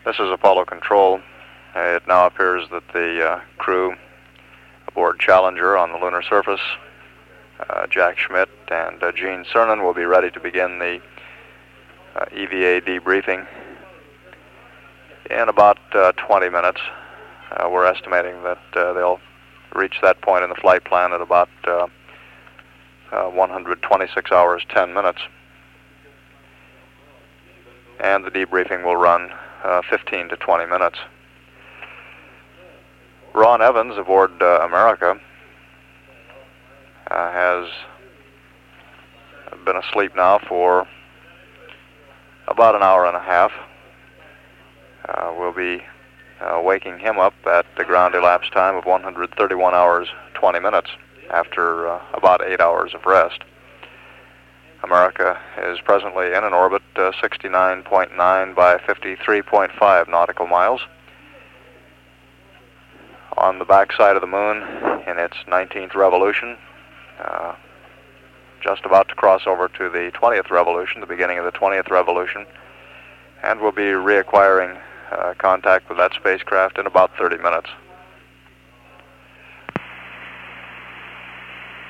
This is Apollo Control. It now appears that the crew aboard Challenger on the lunar surface, Jack Schmitt and Gene Cernan, will be ready to begin the EVA debriefing in about 20 minutes. We're estimating that they'll reach that point in the flight plan at about 126 hours, 10 minutes. And the debriefing will run 15 to 20 minutes. Ron Evans aboard America has been asleep now for about an hour and a half. We'll be waking him up at the ground elapsed time of 131 hours, 20 minutes after about 8 hours of rest. America is presently in an orbit 69.9 by 53.5 nautical miles on the backside of the moon in its 19th revolution, just about to cross over to the 20th revolution, the beginning of the 20th revolution, and we'll be reacquiring contact with that spacecraft in about 30 minutes.